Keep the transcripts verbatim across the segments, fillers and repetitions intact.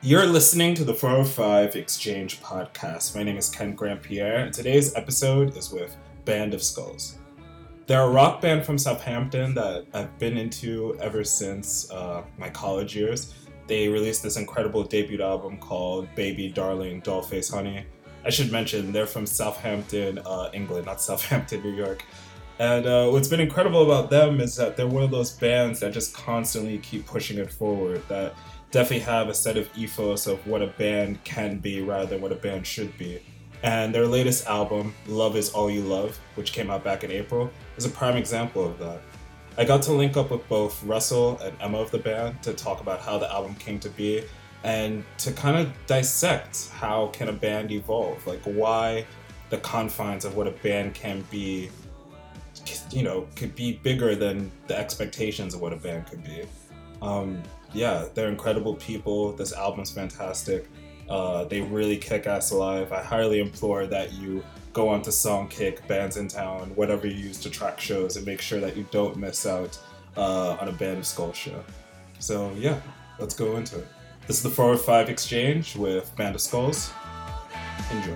You're listening to the four oh five Exchange podcast. My name is Ken Grant Pierre, and today's episode is with Band of Skulls. They're a rock band from Southampton that I've been into ever since uh, my college years. They released this incredible debut album called Baby Darling Dollface Honey. I should mention they're from Southampton, uh, England, not Southampton, New York. And uh, what's been incredible about them is that they're one of those bands that just constantly keep pushing it forward, that definitely have a set of ethos of what a band can be rather than what a band should be. And their latest album, Love Is All You Love, which came out back in April, is a prime example of that. I got to link up with both Russell and Emma of the band to talk about how the album came to be and to kind of dissect how can a band evolve, like why the confines of what a band can be, you know, could be bigger than the expectations of what a band could be. Um, yeah, they're incredible people. This album's fantastic. Uh, they really kick ass live. I highly implore that you go onto Songkick, Bands in Town, whatever you use to track shows, and make sure that you don't miss out uh, on a Band of Skulls show. So yeah, let's go into it. This is the four oh five Exchange with Band of Skulls. Enjoy.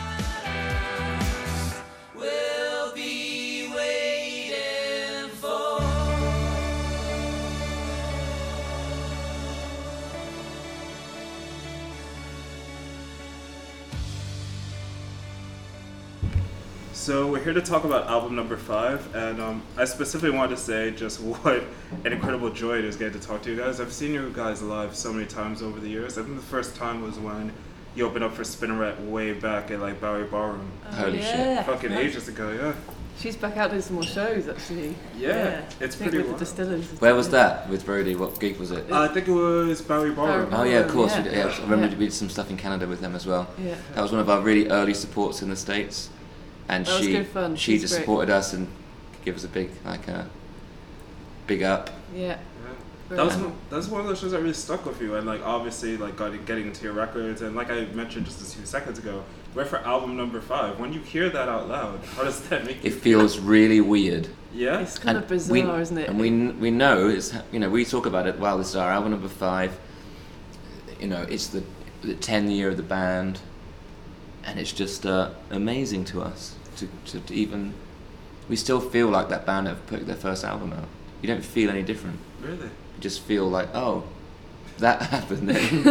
So we're here to talk about album number five, and um, I specifically wanted to say just what an incredible joy it is getting to talk to you guys. I've seen you guys live so many times over the years. I think the first time was when you opened up for Spinneret way back at like Bowery Ballroom. Oh, Holy yeah. shit! Fucking ages ago, yeah. She's back out doing some more shows, actually. Yeah, yeah. It's pretty with wild. The Distillers. Where was that with Brody? What gig was it? Uh, I think it was Bowery Ballroom. Oh yeah, of course. Yeah. We did, yeah. I remember yeah. we did some stuff in Canada with them as well. Yeah. That was one of our really early supports in the States. And that she was good fun. she She's just great. supported us and gave us a big like a big up. Yeah. yeah. That was one, that was one of those shows that really stuck with you, and like obviously like got, getting into your records, and like I mentioned just a few seconds ago, we're for album number five. When you hear that out loud, how does that make you It feel? feels really weird. Yeah. It's kind and of bizarre, we, isn't it? And we we know it's you know we talk about it. Wow, this is our album number five. You know, it's the the ten year of the band, and it's just uh, amazing to us. To, to, to even, we still feel like that band have put their first album out. You don't feel any different. Really? You just feel like, oh, that happened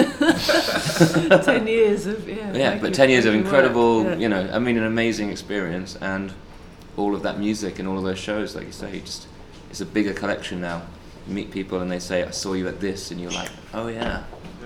then. ten years of yeah. Yeah, but ten years of incredible, yeah. you know, I mean, an amazing experience, and all of that music and all of those shows, like you say, you just it's a bigger collection now. You meet people and they say, I saw you at this, and you're like, oh yeah.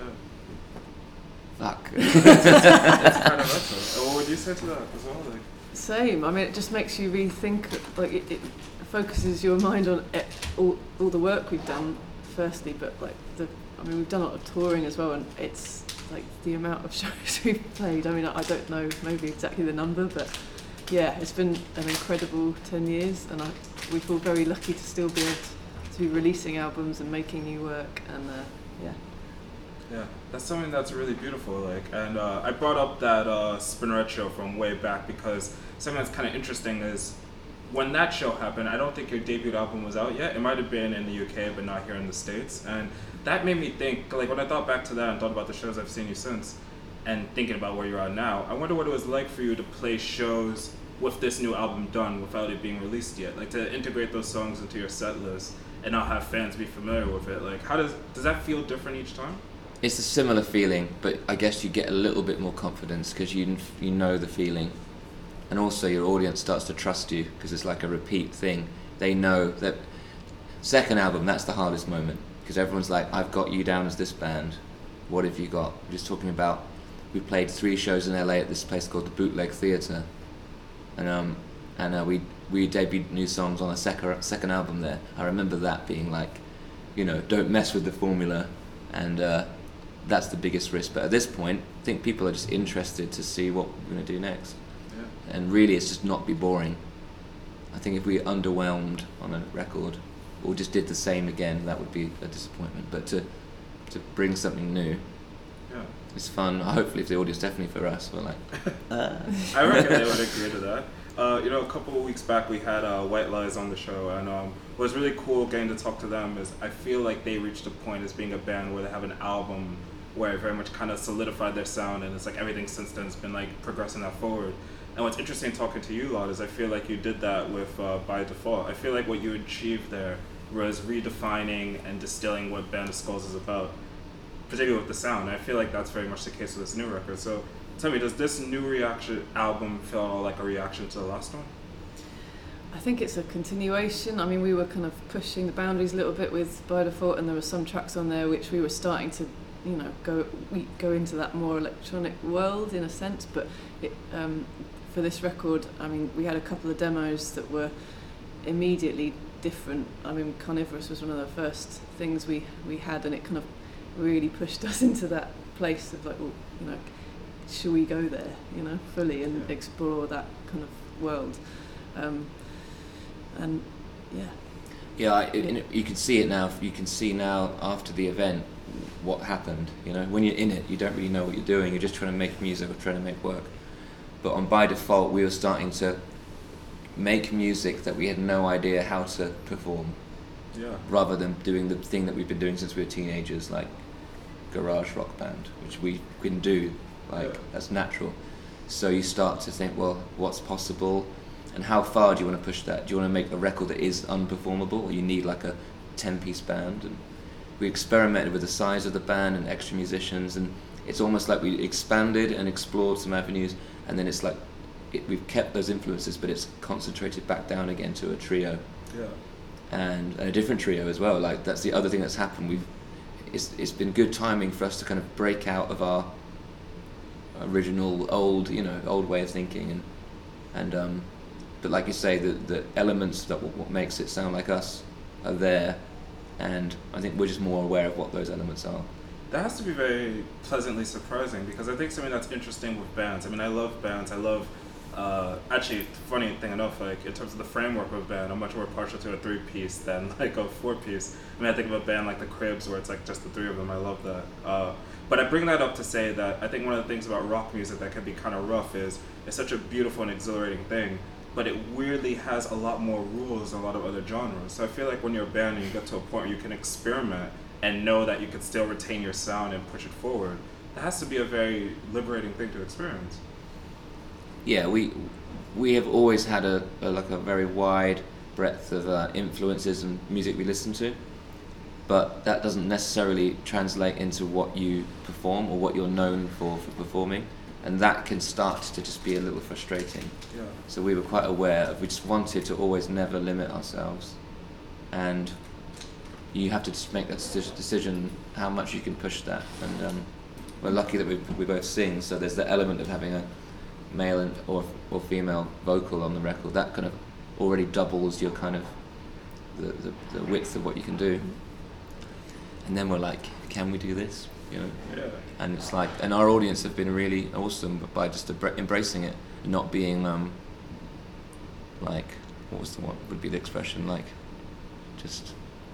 Yeah. Fuck. That's kind of awesome. What would you say to that as well? Like? Same. I mean, it just makes you rethink. Like it, it focuses your mind on it, all all the work we've done. Firstly, but like the, I mean, we've done a lot of touring as well, and it's like the amount of shows we've played. I mean, I don't know maybe exactly the number, but yeah, it's been an incredible ten years, and I, we feel very lucky to still be able to, to be releasing albums and making new work, and uh, yeah. Yeah, that's something that's really beautiful. Like, and uh, I brought up that uh, Spinneret show from way back because something that's kind of interesting is when that show happened, I don't think your debut album was out yet. It might have been in the U K, but not here in the States. And that made me think, like, when I thought back to that and thought about the shows I've seen you since, and thinking about where you are now, I wonder what it was like for you to play shows with this new album done without it being released yet. Like, to integrate those songs into your set list and not have fans be familiar with it. Like, how does does that feel different each time? It's a similar feeling, but I guess you get a little bit more confidence because you you know the feeling, and also your audience starts to trust you because it's like a repeat thing. They know that second album, that's the hardest moment because everyone's like, I've got you down as this band. What have you got? We're just talking about, we played three shows in L A at this place called the Bootleg Theatre, and um and uh, we we debuted new songs on a second second album there. I remember that being like, you know, don't mess with the formula, and. Uh, That's the biggest risk, but at this point, I think people are just interested to see what we're going to do next. Yeah. And really, it's just not be boring. I think if we underwhelmed on a record, or just did the same again, that would be a disappointment. But to to bring something new, yeah, it's fun. Hopefully, if the audience, definitely for us, we're like. Uh. I reckon they would agree to that. Uh, you know, a couple of weeks back we had uh, White Lies on the show, and um, what was really cool getting to talk to them is I feel like they reached a point as being a band where they have an album where it very much kind of solidified their sound, and it's like everything since then has been like progressing that forward. And what's interesting talking to you, Lord, is I feel like you did that with uh, By Default. I feel like what you achieved there was redefining and distilling what Band of Skulls is about, particularly with the sound. And I feel like that's very much the case with this new record. So tell me, does this new reaction album feel at all like a reaction to the last one? I think it's a continuation. I mean, we were kind of pushing the boundaries a little bit with By Default, and there were some tracks on there which we were starting to, you know, go we go into that more electronic world in a sense. But it, um, for this record, I mean, we had a couple of demos that were immediately different. I mean, Carnivorous was one of the first things we, we had, and it kind of really pushed us into that place of like, well, you know, should we go there, you know, fully and yeah. explore that kind of world. Um, and yeah. Yeah, I, it, you can see it now. You can see now after the event what happened. You know, when you're in it, you don't really know what you're doing. You're just trying to make music or trying to make work. But on By Default, we were starting to make music that we had no idea how to perform. Yeah. Rather than doing the thing that we've been doing since we were teenagers, like garage rock band, which we can do, like yeah. that's natural. So you start to think, well, what's possible, and how far do you want to push that? Do you want to make a record that is unperformable, or you need like a ten-piece band? And we experimented with the size of the band and extra musicians, and it's almost like we expanded and explored some avenues, and then it's like it, we've kept those influences, but it's concentrated back down again to a trio. Yeah. And, and a different trio as well. Like that's the other thing that's happened. We've it's it's been good timing for us to kind of break out of our original old you know old way of thinking, and and um, but like you say, the the elements that w- what makes it sound like us are there, and I think we're just more aware of what those elements are. That has to be very pleasantly surprising, because I think something that's interesting with bands. I mean, I love bands. I love. Uh, actually, funny thing enough, like in terms of the framework of a band, I'm much more partial to a three-piece than like a four-piece. I mean, I think of a band like the Cribs, where it's like just the three of them. I love that. Uh, but I bring that up to say that I think one of the things about rock music that can be kind of rough is it's such a beautiful and exhilarating thing, but it weirdly has a lot more rules than a lot of other genres. So I feel like when you're a band and you get to a point where you can experiment and know that you can still retain your sound and push it forward, that has to be a very liberating thing to experience. Yeah, we we have always had a, a like a very wide breadth of uh, influences and music we listen to, but that doesn't necessarily translate into what you perform or what you're known for for performing, and that can start to just be a little frustrating. Yeah. So we were quite aware of, we just wanted to always never limit ourselves, and you have to just make that decision how much you can push that, and um, we're lucky that we we both sing, so there's the element of having a male and or or female vocal on the record. That kind of already doubles your kind of the, the, the width of what you can do. And then we're like, can we do this? You know? Yeah. And it's like, and our audience have been really awesome by just embracing it, and not being um like, what was the one would be the expression, like just,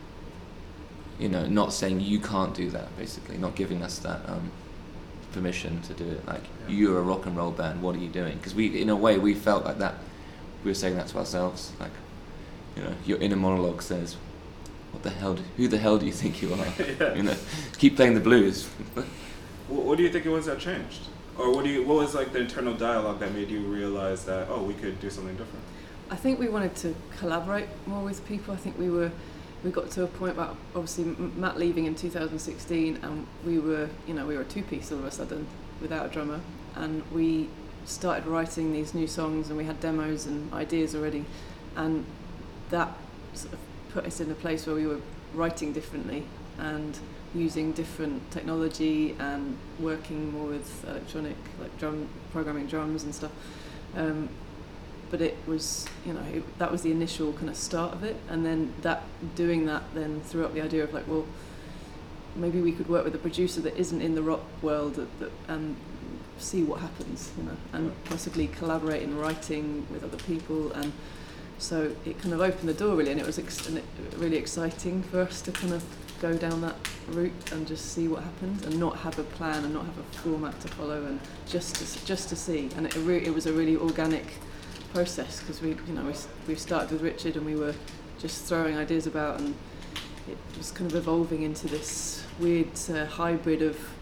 you know, not saying you can't do that, basically, not giving us that um permission to do it, like yeah. You're a rock and roll band, what are you doing? Because we, in a way, we felt like that, we were saying that to ourselves, like, you know, your inner monologue says, what the hell do, who the hell do you think you are? Yeah. You know, keep playing the blues. What, what do you think it was that changed, or what do you what was like the internal dialogue that made you realize that, oh, we could do something different? I think we wanted to collaborate more with people. I think we were we got to a point about obviously Matt leaving in two thousand sixteen, and we were, you know, we were a two-piece all of a sudden without a drummer, and we started writing these new songs, and we had demos and ideas already, and that sort of put us in a place where we were writing differently and using different technology and working more with electronic, like drum programming drums and stuff. Um, But it was, you know, it, that was the initial kind of start of it, and then that doing that then threw up the idea of like, well, maybe we could work with a producer that isn't in the rock world that, that, and see what happens, you know, and possibly collaborate in writing with other people, and so it kind of opened the door really, and it was ex- and it, really exciting for us to kind of go down that route and just see what happened, and not have a plan and not have a format to follow, and just to, just to see, and it, re- it was a really organic process, because we, you know, we we started with Richard and we were just throwing ideas about, and it was kind of evolving into this weird uh, hybrid of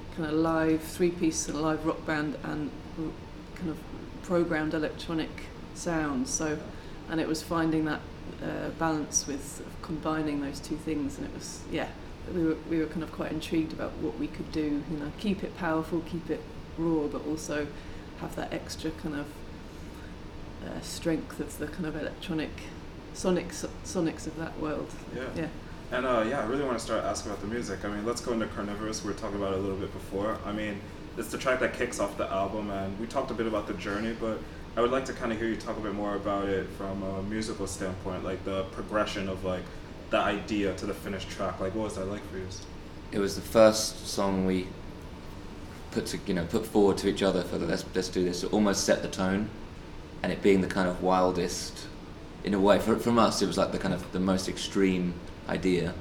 kind of live three-piece and live rock band and kind of programmed electronic sounds. So, and it was finding that uh, balance with combining those two things, and it was yeah, we were we were kind of quite intrigued about what we could do. You know, keep it powerful, keep it raw, but also have that extra kind of uh, strength of the kind of electronic sonics sonics of that world. Yeah. Yeah. And uh, yeah, I really want to start asking about the music. I mean, let's go into Carnivorous. We were talking about it a little bit before. I mean, it's the track that kicks off the album, and we talked a bit about the journey, but I would like to kind of hear you talk a bit more about it from a musical standpoint, like the progression of like the idea to the finished track. Like, what was that like for you? It was the first song we put to, you know, put forward to each other for the let's let's do this. It almost set the tone, and it being the kind of wildest, in a way, for, from us, it was like the kind of the most extreme idea.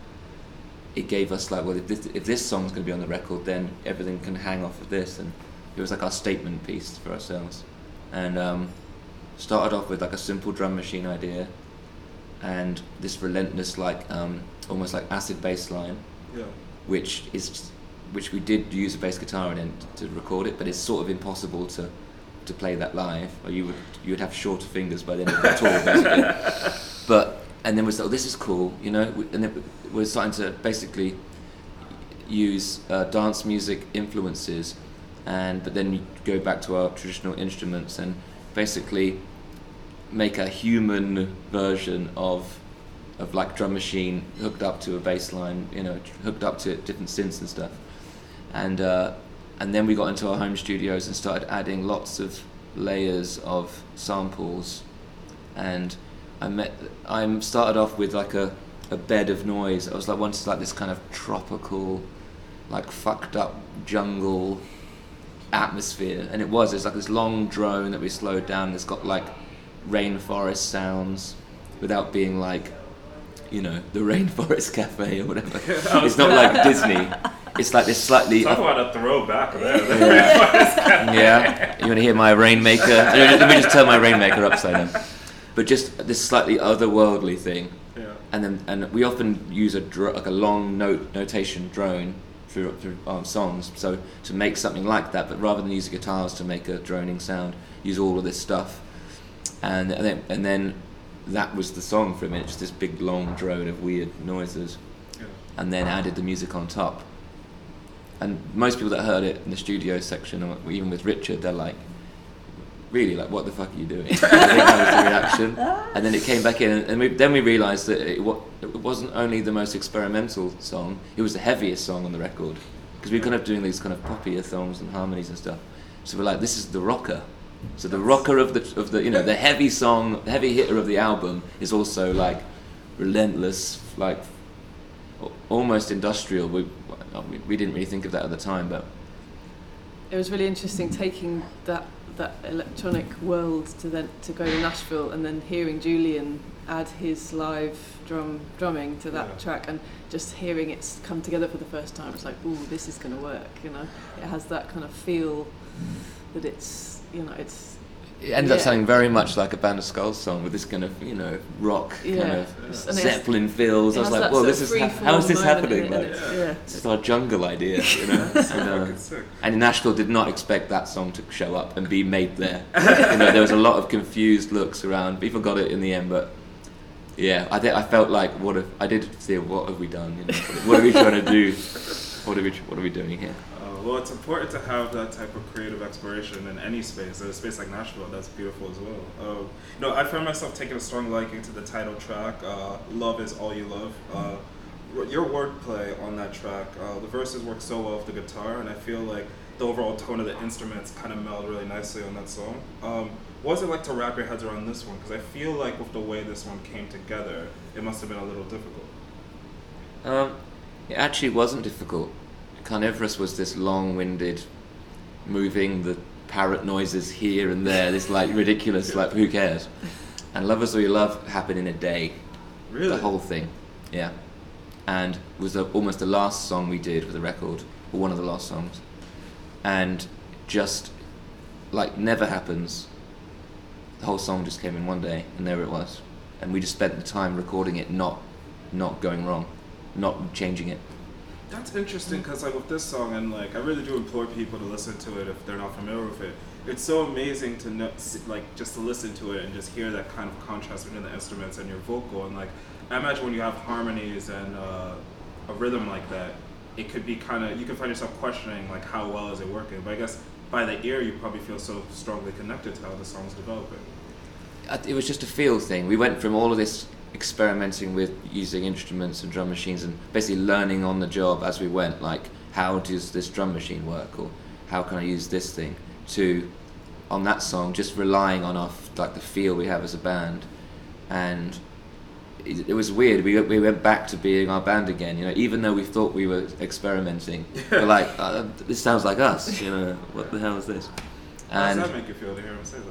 It gave us like, well, if this, if this song's going to be on the record, then everything can hang off of this, and it was like our statement piece for ourselves. And um, started off with like a simple drum machine idea, and this relentless, like um, almost like acid bass line, Yeah. which is which we did use a bass guitar in to record it, but it's sort of impossible to to play that live, or you would you would have shorter fingers by the end of the tour, basically. But and then we thought, oh, this is cool, you know, and then we're starting to basically use uh, dance music influences, and but then you go back to our traditional instruments and basically make a human version of of like drum machine hooked up to a bass line, you know, hooked up to different synths and stuff. And uh, and then we got into our home studios and started adding lots of layers of samples. And I met, I started off with like a, a bed of noise. I was like, wanted like this kind of tropical, like fucked up jungle atmosphere. And it was, it's like this long drone that we slowed down. It's got like rainforest sounds without being like, you know, the Rainforest Cafe or whatever. It's not like Disney. It's like this slightly... Talk about a throwback there. Yeah. Yeah. You want to hear my Rainmaker? Let me just turn my Rainmaker upside down. But just this slightly otherworldly thing. Yeah. And then and we often use a dro- like a long note notation drone through through um, songs. So to make something like that, but rather than use guitars to make a droning sound, use all of this stuff. And, and then and then that was the song for a minute, just this big long drone of weird noises. Yeah. And then added the music on top. And most people that heard it in the studio section, or even with Richard, they're like, really, like, what the fuck are you doing? I think that was the reaction. And then it came back in, and we, then we realised that it, it wasn't only the most experimental song, it was the heaviest song on the record. Because we were kind of doing these kind of poppier songs and harmonies and stuff. So we're like, this is the rocker. So the rocker of the of the you know the heavy song, the heavy hitter of the album is also like relentless, like almost industrial. We we didn't really think of that at the time, but it was really interesting taking that that electronic world to then to go to Nashville and then hearing Julian add his live drum drumming to that Yeah. track and just hearing it come together for the first time. It's like, ooh, this is going to work. You know, it has that kind of feel that it's. You know, it's. It ended yeah. up sounding very much like a Band of Skulls song with this kind of, you know, rock Yeah. kind of And Zeppelin feels. I was like, well, this is ha- how is this happening? Like, yeah. yeah. this is our jungle idea, you know. and, uh, Sick. and Nashville did not expect that song to show up and be made there. You know, there was a lot of confused looks around. People got it in the end, but yeah, I think I felt like, what if I did feel, what have we done? You know, what are we trying to do? What are we What are we doing here? Uh, well, it's important to have that type of creative exploration in any space. In a space like Nashville, that's beautiful as well. Uh, you know, I found myself taking a strong liking to the title track, uh, "Love Is All You Love." Uh, your wordplay on that track, uh, the verses work so well with the guitar, and I feel like the overall tone of the instruments kind of meld really nicely on that song. Um, what was it like to wrap your heads around this one? Because I feel like with the way this one came together, it must have been a little difficult. Um, it actually wasn't difficult. Carnivorous was this long-winded, moving the parrot noises here and there, this like ridiculous, like who cares? And Love Is All You Love happened in a day. Really? The whole thing, yeah. And it was the, almost the last song we did with the record, or one of the last songs. And just, like, never happens. The whole song just came in one day, and there it was. And we just spent the time recording it, not, not going wrong, not changing it. That's interesting because like with this song, and like I really do implore people to listen to it if they're not familiar with it. It's so amazing to know, like just to listen to it and just hear that kind of contrast between the instruments and your vocal. And like I imagine when you have harmonies and uh, a rhythm like that, it could be kind of, you can find yourself questioning like how well is it working. But I guess by the ear, you probably feel so strongly connected to how the song's developing. It was just a feel thing. We went from all of this experimenting with using instruments and drum machines and basically learning on the job as we went, like how does this drum machine work, or how can I use this thing, to on that song just relying on our like the feel we have as a band. And it, it was weird, we we went back to being our band again, you know, even though we thought we were experimenting. We're like, uh, this sounds like us, you know, what the hell is this? How And does that make you feel to hear him say that?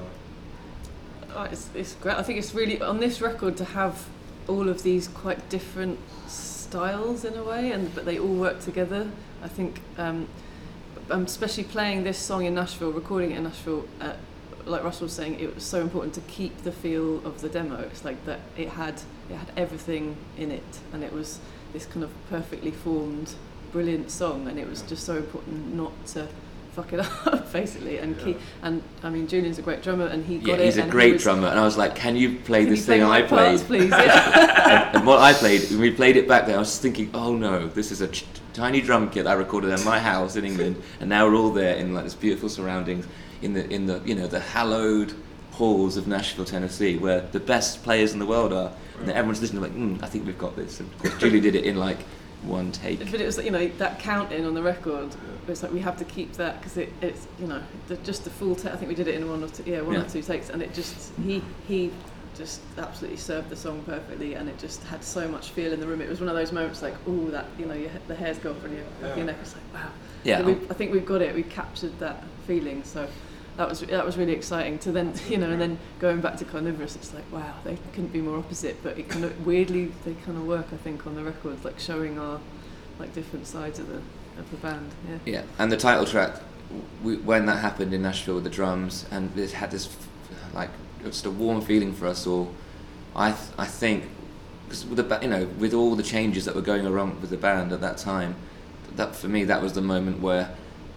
Oh, it's, it's great. I think it's really, on this record, to have all of these quite different styles in a way, and but they all work together. I think, um, um, especially playing this song in Nashville, recording it in Nashville, uh, like Russell was saying, it was so important to keep the feel of the demo. It's like that it had it had everything in it, and it was this kind of perfectly formed, brilliant song, and it was just so important not to fuck it up, basically, and Yeah. keep. And I mean, Julian's a great drummer, and he got yeah, it. he's a and great he was, drummer, and I was like, can you play Can this you play thing my I played? parts, please? Yeah. and, and what I played, when we played it back there, I was thinking, oh no, this is a ch- tiny drum kit I recorded at my house in England, and now we're all there in like this beautiful surroundings, in the in the you know the hallowed halls of Nashville, Tennessee, where the best players in the world are, and everyone's listening like, mm, I think we've got this. And of course, Julie did it in like one take. But it was, you know, that counting on the record. It's like we have to keep that because it, it's, you know, the, just the full take. I think we did it in one or two, yeah, one Yeah. or two takes, and it just he he just absolutely served the song perfectly, and it just had so much feel in the room. It was one of those moments like, oh, that, you know, your, the hairs go up on your, Yeah. your neck. It's like, wow. Yeah. So we, I think we've got it. We captured that feeling. So that was that was really exciting to then, you know, and then going back to Carnivorous, it's like, wow, they couldn't be more opposite. But it kind of weirdly they kind of work, I think, on the record, like showing our like different sides of the of the band. Yeah. Yeah, and the title track, we, when that happened in Nashville with the drums, and it had this like just a warm feeling for us all. I th- I think because with the ba- you know with all the changes that were going around with the band at that time, that for me that was the moment where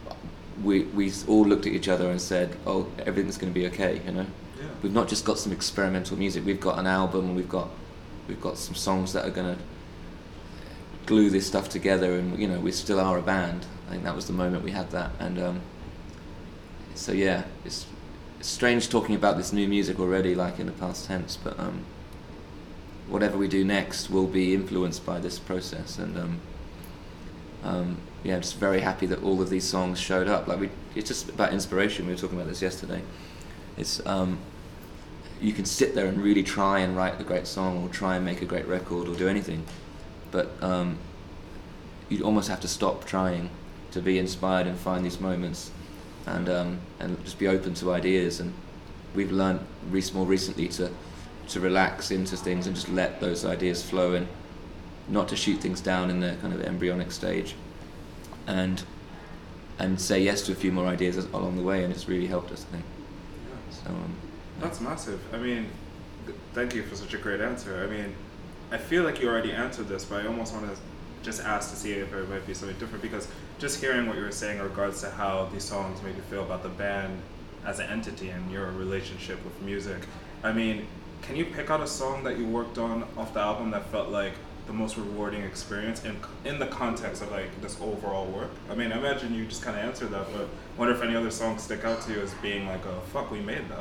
we we all looked at each other and said, oh, everything's going to be okay. You know, Yeah. we've not just got some experimental music. We've got an album. We've got we've got some songs that are going to glue this stuff together, and you know we still are a band. I think that was the moment we had that, and um, so yeah, it's, it's strange talking about this new music already, like in the past tense. But um, whatever we do next will be influenced by this process, and um, um, yeah, I'm just very happy that all of these songs showed up. Like we, it's just about inspiration. We were talking about this yesterday. It's um, you can sit there and really try and write a great song, or try and make a great record, or do anything. But um, you almost have to stop trying to be inspired and find these moments, and um, and just be open to ideas. And we've learned re- more recently to to relax into things and just let those ideas flow, and not to shoot things down in the kind of embryonic stage, and and say yes to a few more ideas along the way. And it's really helped us, I think. So um, That's massive. I mean, th- thank you for such a great answer. I mean, I feel like you already answered this, but I almost want to just ask to see if there might be something different, because just hearing what you were saying in regards to how these songs made you feel about the band as an entity and your relationship with music, I mean, can you pick out a song that you worked on off the album that felt like the most rewarding experience in in the context of like this overall work? I mean, I imagine you just kind of answered that, but I wonder if any other songs stick out to you as being like, oh, fuck, we made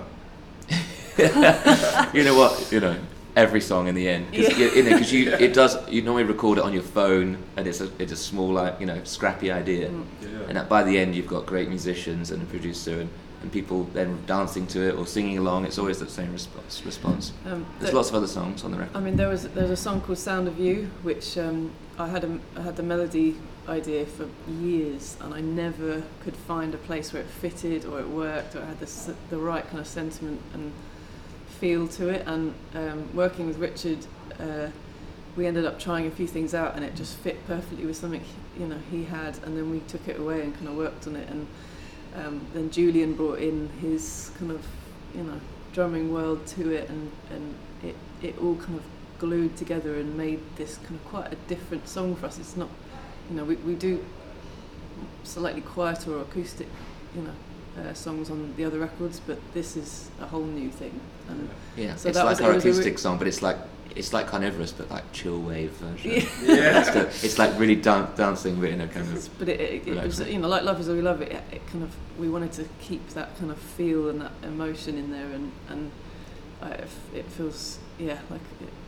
that. you know what? You know, every song in the end, because Yeah. you, you, know, 'cause you it does. You normally record it on your phone, and it's a it's a small, like, you know, scrappy idea, Mm. Yeah. and at, by the end you've got great musicians and a producer, and, and people then dancing to it or singing along. It's always the same response. Response. Um, There's the- lots of other songs on the record. I mean, there was there's a song called "Sound of You," which um, I had a I had the melody idea for years, and I never could find a place where it fitted or it worked or it had the s- the right kind of sentiment and feel to it. And um, working with Richard, uh, we ended up trying a few things out, and it just fit perfectly with something you know he had. And then we took it away and kind of worked on it. And um, then Julian brought in his kind of you know drumming world to it, and and it it all kind of glued together and made this kind of quite a different song for us. It's not you know, we, we do slightly quieter or acoustic, you know, uh, songs on the other records, but this is a whole new thing. And yeah, so it's that like was, our it was a acoustic re- song, but it's like it's like Carnivorous, but like chill wave version. Yeah. Yeah. it's, the, it's like really dan- dancing, but in a kind It's- of. but it, it, it was, you know, like Love Is All We Love, it, it kind of, we wanted to keep that kind of feel and that emotion in there, and and uh, it, it feels, yeah, like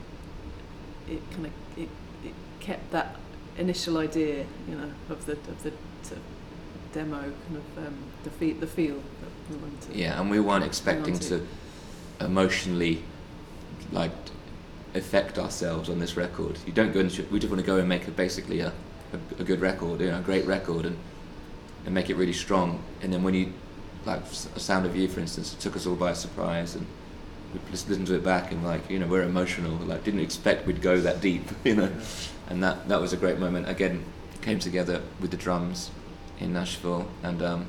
it, it kind of it, it kept that initial idea, you know, of the of the t- demo kind of um, the feel the feel that we wanted to. Yeah, and we weren't hang expecting on to. to emotionally, like, affect ourselves on this record. You don't go into. We just want to go and make a, basically a, a, a good record, you know, a great record, and and make it really strong. And then when you, like, a Sound of You, for instance, it took us all by surprise, and we just listened to it back and, like, you know, we're emotional. Like, didn't expect we'd go that deep, you know. And that that was a great moment. Again, came together with the drums in Nashville, and um,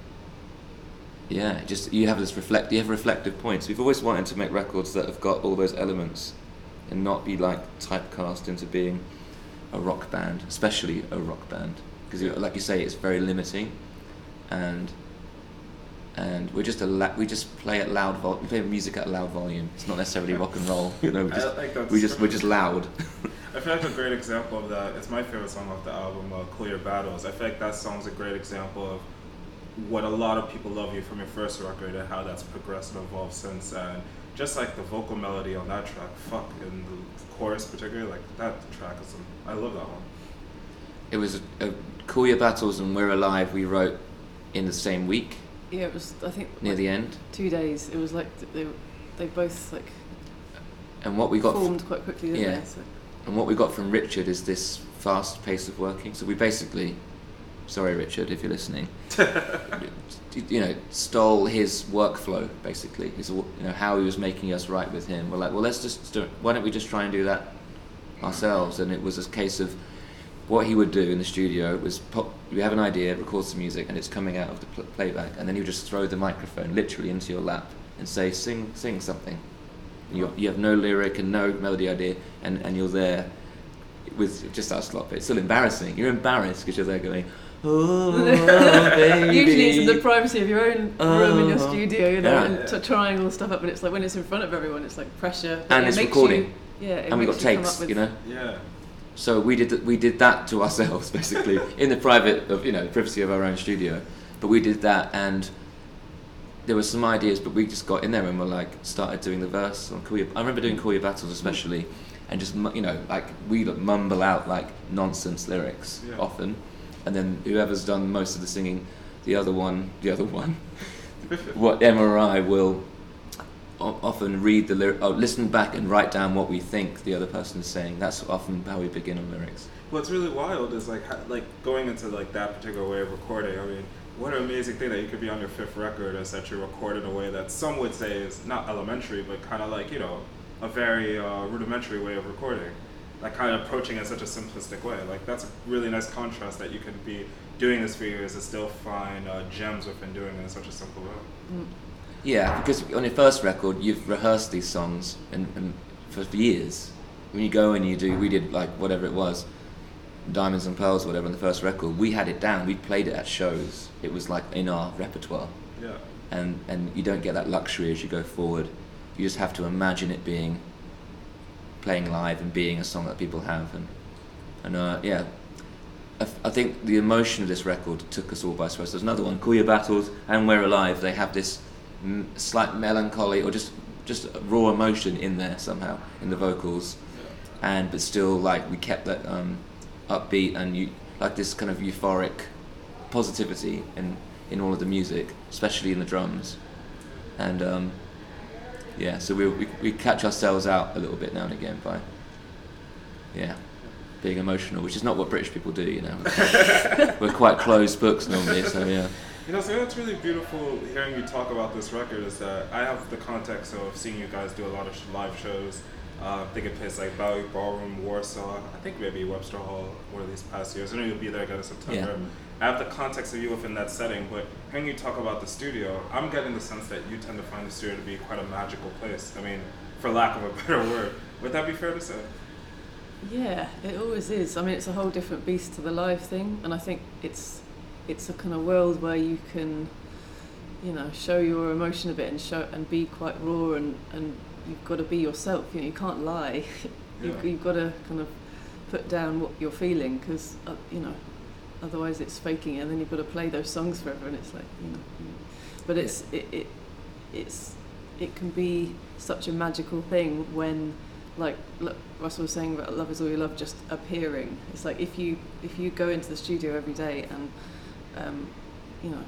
yeah, just you have this reflect. You have reflective points. We've always wanted to make records that have got all those elements, and not be like typecast into being a rock band, especially a rock band, because like you say, it's very limiting, and and we're just a la- we just play at loud vol- we play music at a loud volume. It's not necessarily rock and roll, you know. We just I like that we just we're just loud. I feel like a great example of that. It's my favorite song off the album, uh, "Cool Your Battles." I feel like that song's a great example of what a lot of people love you from your first record and how that's progressed and evolved since. And just like the vocal melody on that track, fuck, and the chorus particularly, like that track is, I love that one. It was a, a Cool Your Battles and We're Alive. We wrote in the same week Yeah, it was. I think near like the end, two days. It was like th- they they both like and what we got. formed quite quickly, didn't yeah. they? So. And what we got from Richard is this fast pace of working. So we basically, sorry Richard if you're listening, you know, stole his workflow basically. His, you know, how he was making us write with him. We're like, well, let's just do it. Why don't we just try and do that ourselves? And it was a case of what he would do in the studio was pop, we have an idea, record some music, and it's coming out of the pl- playback, and then he would just throw the microphone literally into your lap and say, sing, sing something. You you have no lyric and no melody idea, and, and you're there with just that slop. It's still embarrassing. You're embarrassed because you're there going, oh, baby. Usually it's in the privacy of your own room in your Oh. studio, you know, Yeah. and t- trying all the stuff up. But it's like when it's in front of everyone, it's like pressure. but And it it's makes recording. You, yeah, it And we makes got you come takes, up with- you know. Yeah. So we did th- we did that to ourselves basically in the private of you know privacy of our own studio, but we did that, and there were some ideas, but we just got in there and were like started doing the verse on Cool Your, I remember doing Cool Your Battles especially, and just mu- you know like we like, mumble out like nonsense lyrics Yeah. often, and then whoever's done most of the singing, the other one the other one, what M R I will o- often read the lyric, oh, listen back and write down what we think the other person is saying. That's often how we begin on lyrics. What's really wild is like ha- like going into like that particular way of recording. I mean, what an amazing thing that you could be on your fifth record is that you record in a way that some would say is not elementary, but kind of like, you know, a very uh, rudimentary way of recording. Like kind of approaching it in such a simplistic way. Like that's a really nice contrast that you can be doing this for years and still find uh, gems within doing it in such a simple way. Mm. Yeah, because on your first record, you've rehearsed these songs and, and for, for years. When you go and you do, we did like whatever it was, Diamonds and Pearls or whatever on the first record, we had it down, we played it at shows. It was like in our repertoire. Yeah. And, and you don't get that luxury as you go forward. You just have to imagine it being, playing live and being a song that people have. And, and uh, yeah, I, f- I think the emotion of this record took us all by surprise. There's another one, Cool Your Battles and We're Alive. They have this m- slight melancholy or just just raw emotion in there somehow in the vocals, and but still like we kept that um, upbeat and you like this kind of euphoric positivity in in all of the music, especially in the drums, and um, yeah, so we, we we catch ourselves out a little bit now and again by yeah being emotional, which is not what British people do, you know. We're quite closed books normally, so yeah. You know, so that's really beautiful hearing you talk about this record is that I have the context of seeing you guys do a lot of sh- live shows. Uh, I think it places like Bowie Ballroom, Warsaw, I think maybe Webster Hall one of these past years. I know you'll be there again in September. Yeah. I have the context of you within that setting, but hearing you talk about the studio, I'm getting the sense that you tend to find the studio to be quite a magical place. I mean, for lack of a better word. Would that be fair to say? Yeah, it always is. I mean, it's a whole different beast to the live thing, and I think it's it's a kind of world where you can, you know, show your emotion a bit and show and be quite raw, and, and you've got to be yourself. You know, you can't lie. Yeah. you've, you've got to kind of put down what you're feeling, because uh, you know, otherwise it's faking it, and then you've got to play those songs forever, and it's like, you know. But it's it, it it's it can be such a magical thing when, like look, Russell was saying about Love Is All You Love just appearing. It's like if you if you go into the studio every day and um, you know,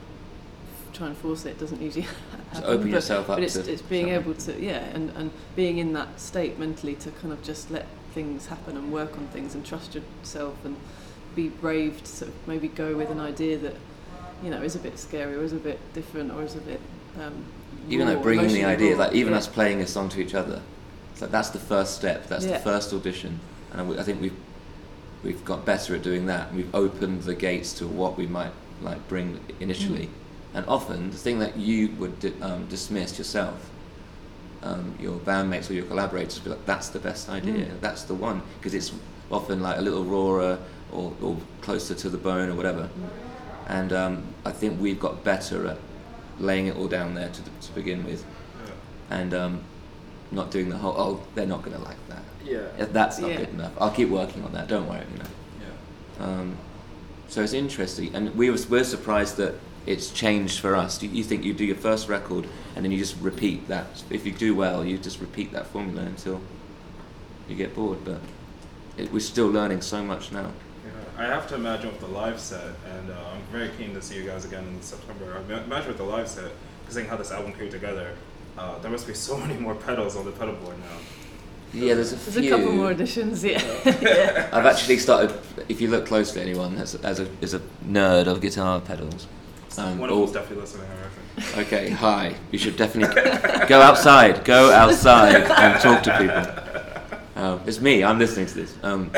try and force it, it doesn't usually happen. Just open but, yourself up but it's to it's being something. able to yeah and, and being in that state mentally to kind of just let things happen and work on things and trust yourself and be brave to sort of maybe go with an idea that, you know, is a bit scary or is a bit different or is a bit um, Even raw, like bringing the emotionally idea, raw. like even yeah. us playing a song to each other, it's like that's the first step. That's Yeah. the first audition, and I, I think we've we've got better at doing that. We've opened the gates to what we might like bring initially, Mm. and often the thing that you would di- um, dismiss yourself, um, your bandmates or your collaborators be like, that's the best idea, Mm. that's the one, because it's often like a little rawer or, or closer to the bone or whatever. Mm. And um, I think we've got better at laying it all down there to, to begin with, Yeah. and um, not doing the whole, oh, they're not going to like that. Yeah. If that's not Yeah. good enough, I'll keep working on that, don't worry, you know. Yeah. Um, so it's interesting, and we were, we're surprised that it's changed for us. You, you think you do your first record, and then you just repeat that. If you do well, you just repeat that formula until you get bored, but it, we're still learning so much now. Yeah, I have to imagine with the live set, and uh, I'm very keen to see you guys again in September. I ma- imagine with the live set, seeing how this album came together, uh, there must be so many more pedals on the pedal board now. Yeah, there's a There's few. a couple more additions, yeah. yeah. I've actually started, if you look closely, anyone as, as a as a nerd of guitar pedals. Um, One of all- them's definitely listening, I reckon. Okay, hi. You should definitely go outside. Go outside and talk to people. Um, it's me. I'm listening to this. Um,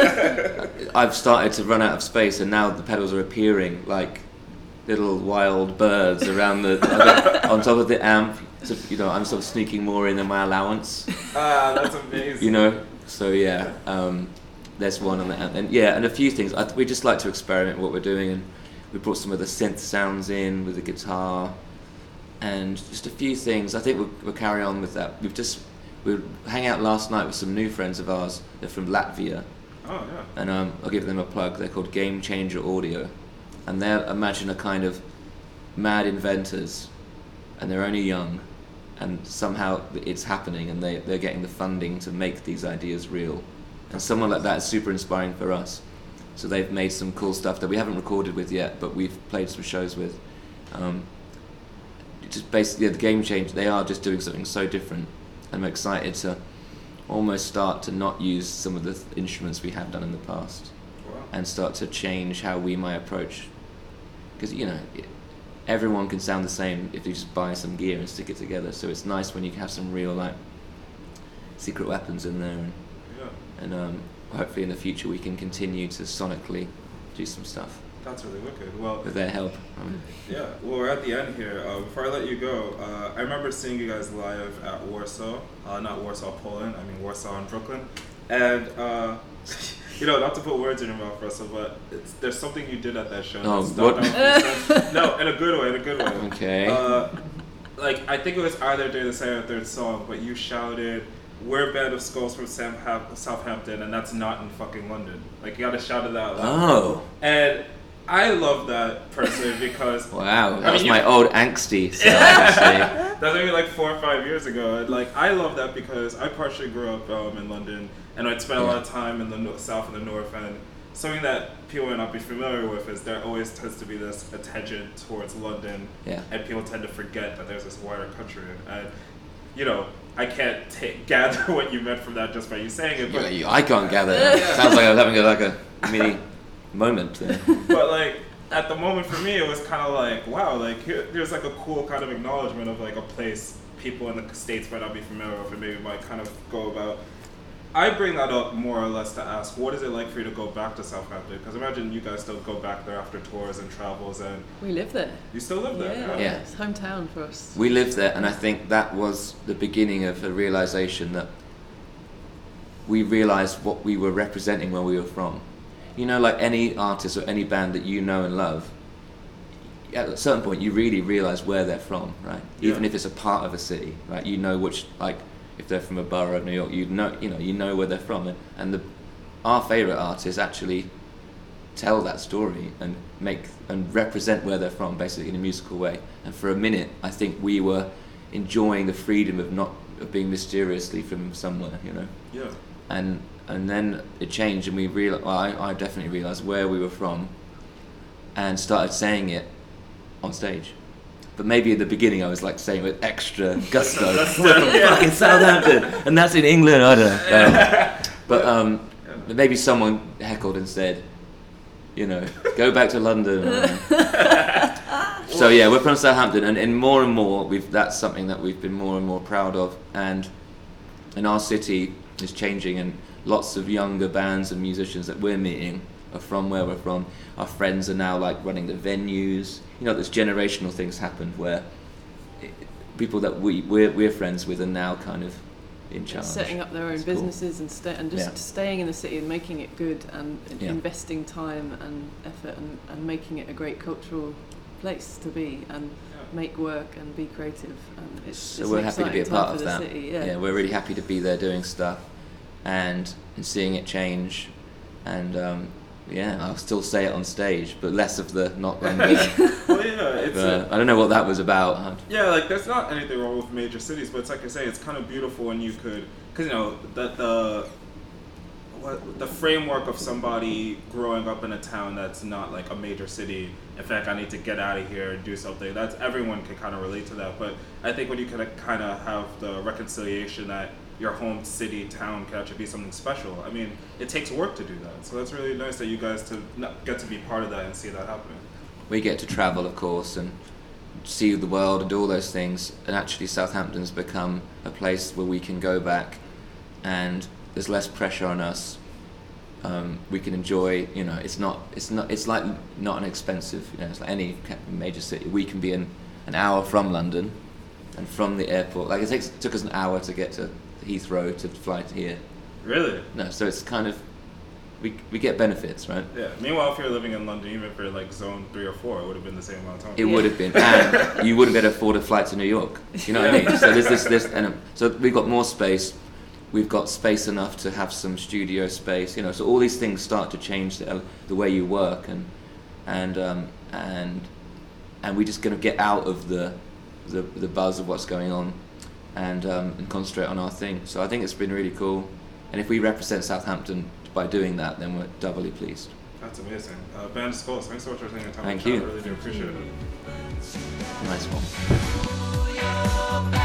I've started to run out of space, and now the pedals are appearing like little wild birds around the on top of the amp. So, you know, I'm sort of sneaking more in than my allowance. Ah, that's amazing. You know. So yeah, um, there's one on the amp, and yeah, and a few things. I, we just like to experiment with what we're doing, and we brought some of the synth sounds in with the guitar. And just a few things. I think we'll, we'll carry on with that. We've just we were hang out last night with some new friends of ours. They're from Latvia, Oh, yeah. and um, I'll give them a plug. They're called Game Changer Audio, and they're imagine a kind of mad inventors, and they're only young, and somehow it's happening, and they they're getting the funding to make these ideas real. And someone like that is super inspiring for us. So they've made some cool stuff that we haven't recorded with yet, but we've played some shows with. Um, just basically, yeah, the Game Changer, they are just doing something so different. I'm excited to almost start to not use some of the th- instruments we have done in the past, Wow. and start to change how we might approach. Because, you know, it, everyone can sound the same if you just buy some gear and stick it together. So it's nice when you have some real, like, secret weapons in there. And, Yeah. and um, hopefully in the future we can continue to sonically do some stuff That's really wicked. Well, with their help. Um, yeah. Well, we're at the end here. Uh, before I let you go, uh, I remember seeing you guys live at Warsaw. Uh, not Warsaw, Poland. I mean Warsaw in Brooklyn. And uh, you know, not to put words in your mouth, Russell, but it's, there's something you did at that show. Oh, that stuck what? out with me. No, in a good way. In a good way. Okay. Uh, like I think it was either during the second or third song, but you shouted, "We're a band of skulls from Sam- Southampton, and that's not in fucking London." Like you gotta shout it out loud. Oh, And I love that personally because wow. That I was mean, you- my old angsty self, you that's maybe like four or five years ago. And like I love that because I partially grew up um, in London, and I'd spent a lot of time in the no- south and the north. And something that people might not be familiar with is there always tends to be this attention towards London, Yeah. and people tend to forget that there's this wider country. And you know, I can't ta gather what you meant from that just by you saying it, Yeah, but you, I can't gather. Sounds like I was having a, like a mini moment there. but like at the moment for me it was kind of like wow, like here, there's like a cool kind of acknowledgement of like a place people in the States might not be familiar with and maybe might kind of go about. I bring that up more or less to ask, what is it like for you to go back to Southampton? Because imagine you guys still go back there after tours and travels, and We live there. you still live there. Yeah, Yeah. it's hometown for us. We lived there, and I think that was the beginning of a realization that we realised what we were representing where we were from. You know, like any artist or any band that you know and love, at a certain point you really realise where they're from, right? Yeah. Even if it's a part of a city, right? You know which, like, if they're from a borough of New York, you know, you know, you know where they're from, and, and the, our favourite artists actually tell that story and make and represent where they're from, basically in a musical way. And for a minute, I think we were enjoying the freedom of not of being mysteriously from somewhere, you know. Yeah. And and then it changed, and we real well, I, I definitely realised where we were from, and started saying it on stage. But maybe at the beginning I was like saying with extra gusto, "We're from fucking Southampton," and that's in England. I don't know. Um, but um, maybe someone heckled and said, you know, go back to London. So yeah, we're from Southampton, and, and more and more we've that's something that we've been more and more proud of, and and our city is changing, and lots of younger bands and musicians that we're meeting are from where we're from. Our friends are now like running the venues. You know, there's generational things happened where it, people that we we're, we're friends with are now kind of in charge, setting up their own it's businesses cool. and sta- and just Yeah. staying in the city and making it good, and Yeah. investing time and effort and, and making it a great cultural place to be and make work and be creative. And it's, So it's we're an happy to be a exciting time part for of the that. City, yeah. we're really happy to be there doing stuff, and and seeing it change, and um, yeah, I'll still say it on stage, but less of the not London. Well, yeah, it's uh, a, I don't know what that was about. yeah, like there's not anything wrong with major cities, but it's like I say, it's kind of beautiful when you could, because you know the the what the framework of somebody growing up in a town that's not like a major city. In fact, I need to get out of here and do something. That's everyone can kind of relate to that. But I think when you can kind of have the reconciliation that your home city town can actually be something special. I mean, it takes work to do that. So that's really nice that you guys to not get to be part of that and see that happening. We get to travel, of course, and see the world and do all those things, and actually Southampton's become a place where we can go back, and there's less pressure on us. Um, we can enjoy, you know, it's not, it's not, it's like not an expensive, you know, it's like any major city. We can be in an hour from London, and from the airport. Like it takes, took us an hour to get to Heathrow to fly to here. Really? No, so it's kind of, we we get benefits, right? Yeah. Meanwhile, if you're living in London, even if you're like zone three or four, it would have been the same amount of time. It would have been, and you wouldn't be able to afford a flight to New York. You know what I mean? So there's this, this, and um, so we've got more space. We've got space enough to have some studio space. You know, so all these things start to change the, the way you work, and and um, and and we're just going to get out of the, the the buzz of what's going on, and um, and concentrate on our thing. So I think it's been really cool, and if we represent Southampton by doing that, then we're doubly pleased. That's amazing. Uh, Band of Skulls, thanks so much for taking the time. Thank to chat. you. I really do appreciate it. Nice one.